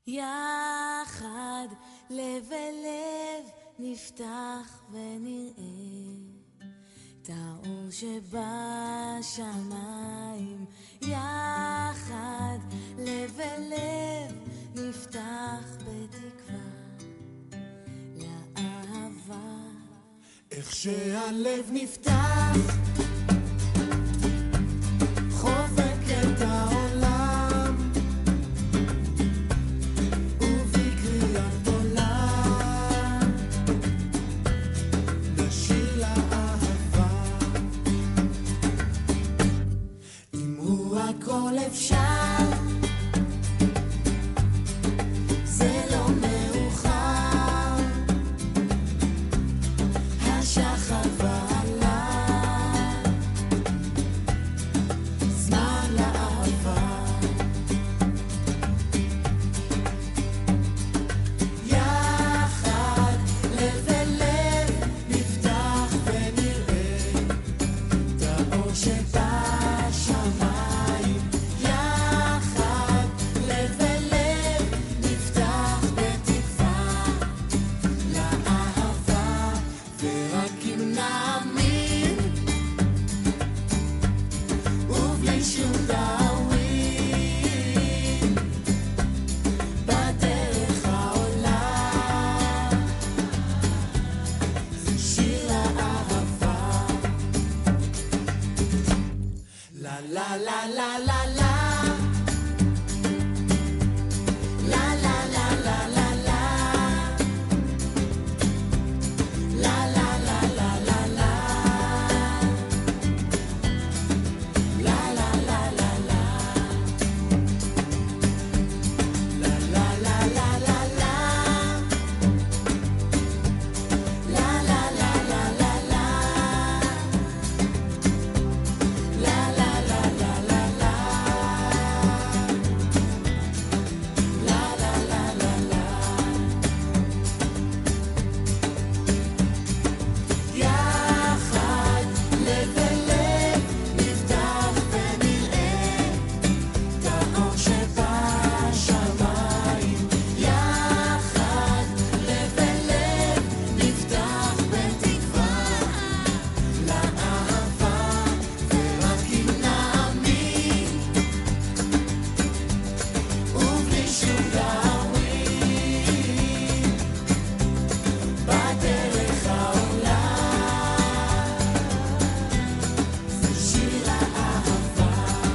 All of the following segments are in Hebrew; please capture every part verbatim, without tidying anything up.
יחד לב אל לב נפתח ונראה את האור שבשמיים. יחד לב אל לב נפתח בתקווה לאהבה. איך שהלב נפתח חובק את העולם ובקריאת עולם נשיר לאהבה. אם הוא הכל אפשר זה לא מאוחר, השחר ועלה זמן לאהבה. יחד לב אל לב נפתח ונראה את האור שבשמיים. יחד לב אל לב נפתח בתקווה לאהבה. ורק אם נאמין ובלי שום דאווין בדרך העולה זה שיר לאהבה. לה לה לה לה לה לה לה לה לה לה לה לה La la la la la la La la la la la La la la la la la La la la la la la La la la la la la La la la la la. יחד לב אל לב נפתח ונראה את האור שבשמיים. יחד לב אל לב נפתח בתקווה לאהבה. ורק אם נאמין ובלי שום דאווין בדרך העולה זה שיר לאהבה.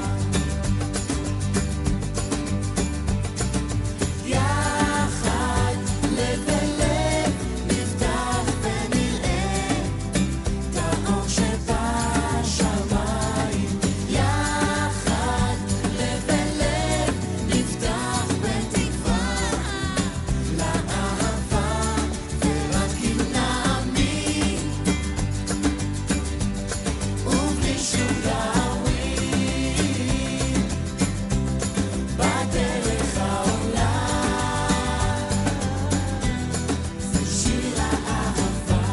יחד לב אל לב נפתח ונראה את האור שבשמיים. יחד לב אל לב נפתח בתקווה לאהבה. ורק אם נאמין ובלי שום דאווין בדרך העולה זה שיר לאהבה.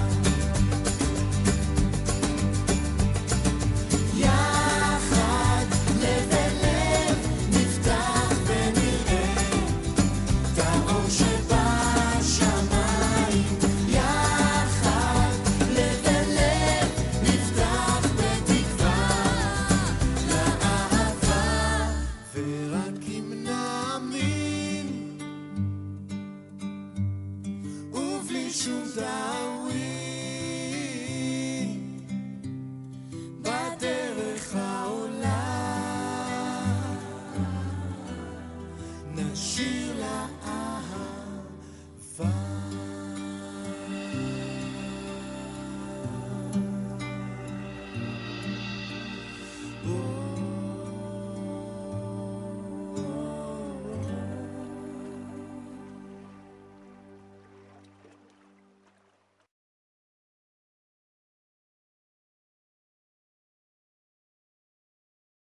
יחד לב אל לב נפתח ונראה את האור שבשמיים. יחד לב אל לב נפתח בתקווה לאהבה. ורק אם נאמין ובלי שום דאווין